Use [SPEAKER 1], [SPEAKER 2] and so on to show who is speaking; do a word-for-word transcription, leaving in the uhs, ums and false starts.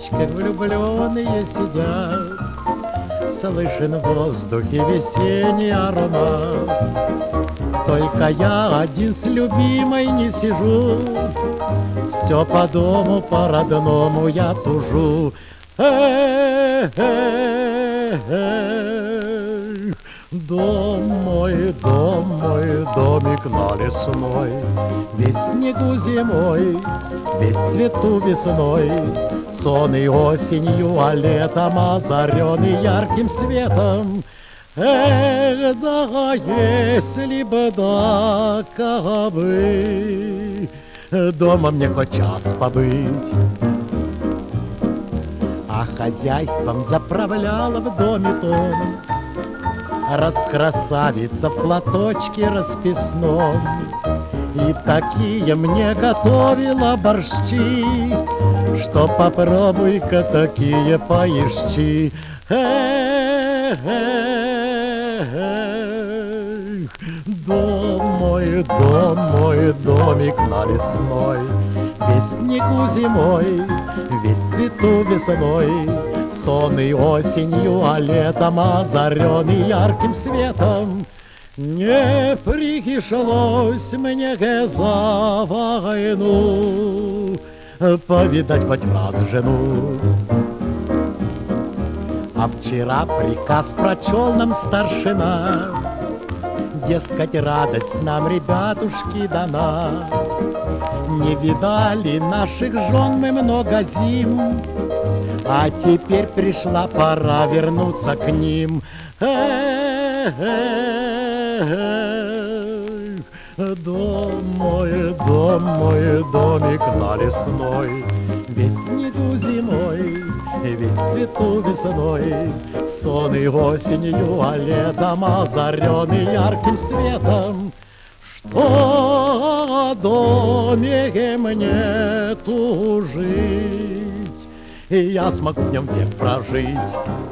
[SPEAKER 1] лавочках влюбленные сидят, слышен в воздухе весенний аромат. Только я один с любимой не сижу, все по дому, по-родному я тужу. Эх, эх, эх, дом мой, дом мой, домик на лесной, весь снегу зимой, весь цвету весной, сонный осенью, а летом озаренный ярким светом. Эх, да если бы да, как бы дома мне хоть час побыть. А хозяйством заправляла в доме том раскрасавица в платочке расписном. И такие мне готовила борщи, что попробуй-ка такие поищи. Эх, эх, эх, дом мой, дом мой, домик на лесной, весь снегу зимой, весь цвету весной, сонный осенью, а летом озаренный ярким светом. Не пришлось мне за войну повидать хоть раз жену. А вчера приказ прочел нам старшина, дескать, радость нам, ребятушки, дана. Не видали наших жен мы много зим, а теперь пришла пора вернуться к ним. Эх, эх, эх, дом мой, дом мой, домик на лесной, весь снегу зимой, весь цвету весной, сонный осенью, а летом озаренный ярким светом. Что о доме мне тужить, и я смогу в нем век прожить.